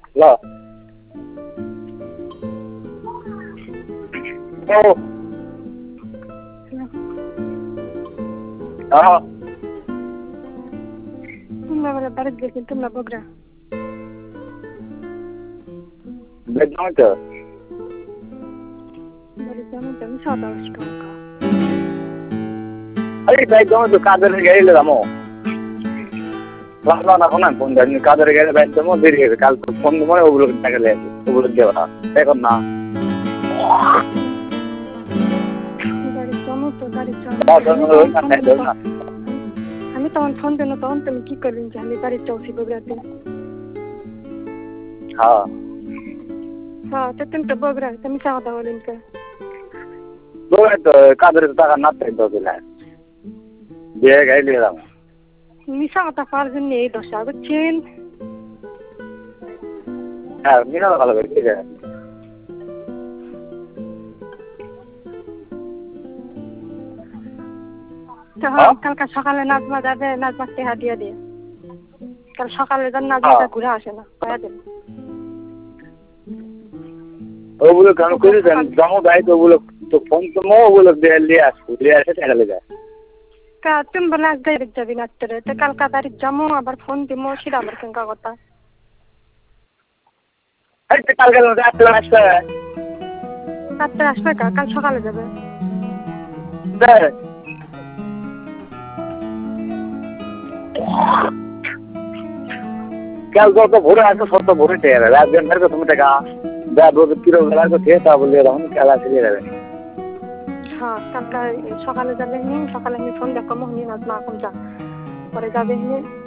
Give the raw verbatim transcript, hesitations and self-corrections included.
hello ও হ্যাঁ তোমরা বলে বাড়িতে গেছি তোমরা বগরা দেখলাম তো বাড়িতে যেমন তেমন সাদা আসতো আরে দেখলাম তো কাদের গাড়ি লাগামো রাখলাম না ফোন ফোন দেন কাদের গাড়ি বাইক দেবো দেরি হবে কাল ফোন দেবো ওগুলো টাকা লেগে ওগুলো দেবো না এখন না গাড়ি জমো তো গাড়ি না আমি তখন ফোন দেন তখন তুমি কি করবেন যে আমি বাড়ির চলছি বগরাতে হ্যাঁ হ্যাঁ তো তুমি তো বগরা তুমি সাদা বলেন কে বলে তো কাদের টাকা না তাই তো দিলে দিয়ে গাড়ি নিয়ে যাবো মিশা কথা পাওয়ার জন্য এই দশা বুঝছেন হ্যাঁ মিনা ভালো করে ঠিক আছে কালকে সকালে নাজমা যাবে নাজমা টেহা দিয়ে দিয়ে কাল সকালে যান নাজমাটা ঘুরে আসে না কয়া দেন ওগুলো গান করে দেন জমা দেয় তো ওগুলো তো ফোন তো ওগুলো দিয়ে আসবো দিয়ে আসে টাকা লেগে কা তুমি বলে আজ গাড়ি যাবি না তো কালকা বাড়ি যাবো আবার ফোন দিমো সেটা আমার কেঙ্কা কথা কালকে রাত্রে আসবে রাত্রে আসবে কা কাল সকালে যাবে কাল যত ভোরে আসবে সব তো ভোরে টেয়ে যাবে একজন মেরে তুমি টাকা যা রোদ কিরো বেলার থেকে তা বললে তখন খেলা খেলে যাবে হ্যাঁ কালকে সকালে যাবে নি সকালে আমি ফোন দেখো মোহনী নাজমা এখন যা পরে যাবে নি